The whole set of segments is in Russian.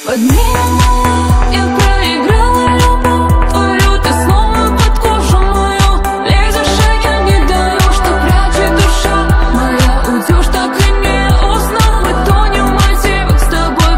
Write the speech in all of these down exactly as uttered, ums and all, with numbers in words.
Подмена, я проиграла любовь твою, ты снова под кожу мою лезешь, а я не даю, что прячет душа моя. Уйдешь, так и не узнал, мы тонем в мотивах с тобой.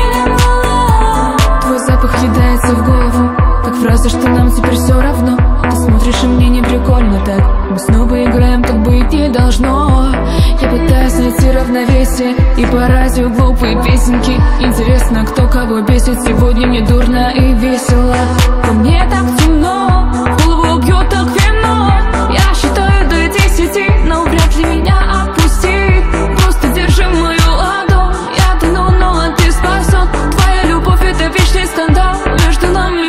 Подмена, твой запах кидается в голову, как фраза, что нам теперь все равно. Ты смотришь, и мне не прикольно так, мы снова играем, так быть не должно. Я пытаюсь найти равновесие, и по радио глупые песенки. Интересно, кто кого бесит, сегодня мне дурно и весело. По мне так темно, голову бьет так вино. Я считаю до десяти, но вряд ли меня отпустит. Просто держи мою ладонь, я тону, но ты спасен. Твоя любовь — это вечный скандал, между нами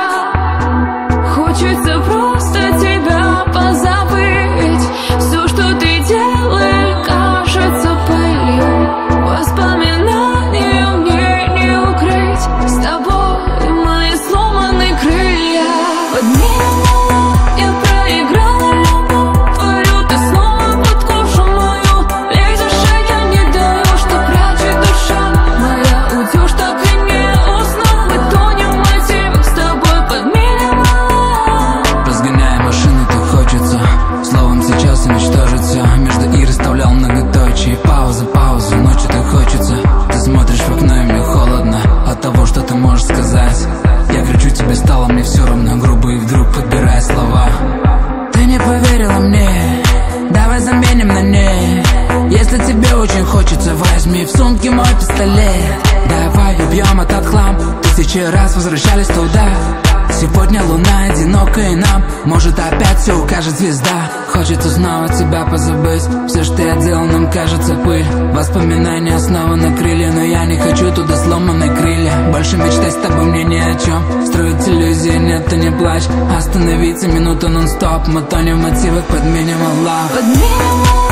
права. Хочется просто тебя позабыть. Все, что ты делаешь, кажется пылью. Воспоминания мне не укрыть. С тобой мои сломаны крылья. Подмена, я проиграла любовь твою, ты снова под кожу мою лезешь, а я не даю, что прячет душа моя. Уйдешь, так и не узнал, мы тонем в мотивах с тобой. Подмена, разгоняя машины, так хочется словом сейчас уничтожить все. Между и расставлял многоточие. Пауза, пауза, ночью так хочется. Ты смотришь в окно, и мне холодно от того, что ты можешь сказать. Я кричу, тебе стало мне все равно, грубо, и вдруг подбирая слова. Ты не поверила мне, давай заменим на ней. Если тебе очень хочется, возьми в сумке мой пистолет. Давай убьем этот хлам, тысячи раз возвращались туда. Сегодня луна одинокая, и нам может опять все укажет звезда. Хочется снова тебя позабыть, все, что я делал, нам кажется пыль. Воспоминания снова на крылья, но я не хочу туда сломанные крылья. Больше мечтать с тобой мне ни о чем, строить иллюзии, нет, ты не плачь. Остановиться минуту нон-стоп, мы тонем в мотивах, подменим лав. подмена.